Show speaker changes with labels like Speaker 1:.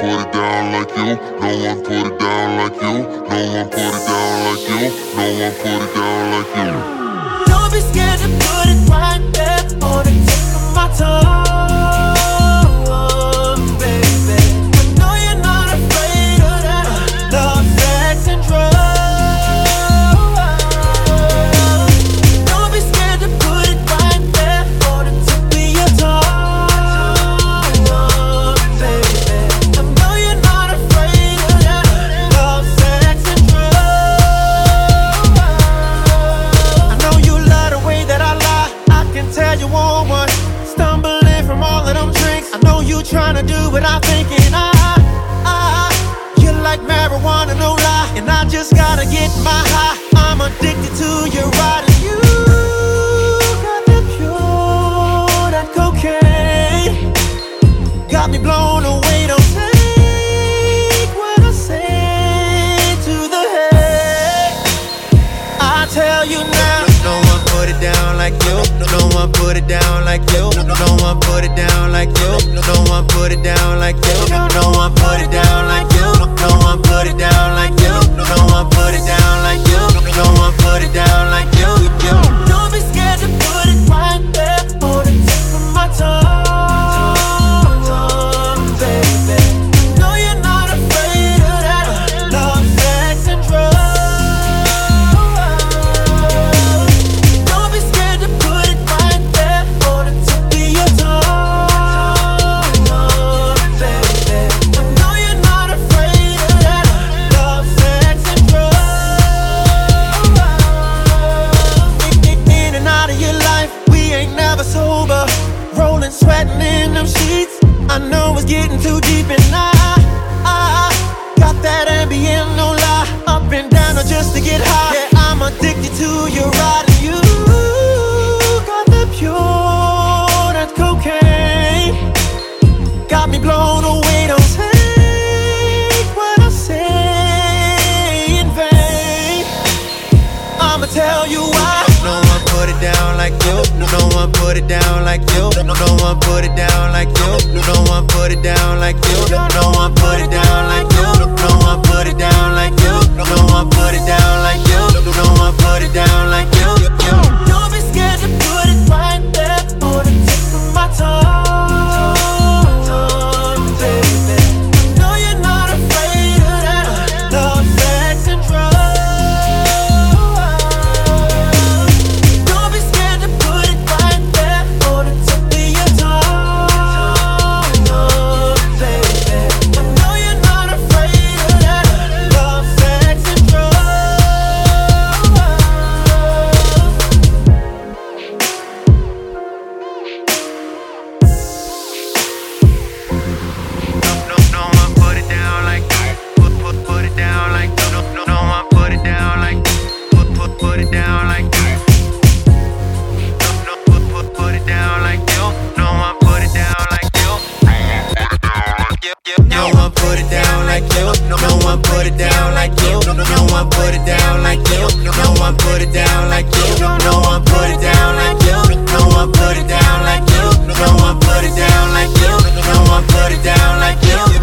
Speaker 1: put it down like you. No one put it down like you. No one put it down like you. No one put it down like you.
Speaker 2: Don't be scared to put it right there on the tip of my tongue, baby. I know you're not afraid of that. Love, sex, and drugs. Don't be scared to put it right there on the tip of your tongue, baby. I know you're not afraid of that. Love, sex, and drugs. I know you love the way that I lie. I can tell you want one. Stumbling from all of them drinks. I know you trying to do what I'm thinking. You're like marijuana, no lie. And I just gotta get my high. I'm addicted to your ride. And you got that pure, that cocaine. Got me blown away. Don't take what I say to the head. I tell you now. No one put it down like you. No one put it down like you. No one put it down like you. No one put it down like you. No one put it down like you. No one put it down like you. No one put it down like you. No one put it down like you. Don't be scared to put it right there on the tip of my tongue, baby. No, you're not afraid of that. Love, sex, and drugs. Don't be scared to put it right there on the tip of your tongue, baby. I know you're not afraid of that. Love, sex, and drugs. In and out of your life, we ain't never sober. Rolling, sweating in them sheets. I know it's getting too deep, and I got that ambient, no lie. Up and down just to get high. Yeah, I'm addicted to your ride. And you got that pure, that cocaine. Got me blown away. Don't take what I say in vain. I'ma tell you why. No one put it down like you. No one put it down like you. No one put it down like you. No one put it down like you. No one put it down like you. No one put it down like you. No one put it down like you. No one put it down like you. Don't be scared to put it right there on the tip of my tongue, baby. I know you're not afraid of that. Love, sex, and drugs. Don't be scared to put it right there on the tip of your tongue, baby. I know you're not afraid of that. Love, sex, and drugs. No one put it down like you. Put it down like you. No one put it down like you. Put it down like you. Put it down like you. No one put it down like you. No one put it down like you. No one put it down like you. No one put it down like you. No one put it down like you. No one put it down like you. No one put it down like you. No one put it down like you. No one put it down like you.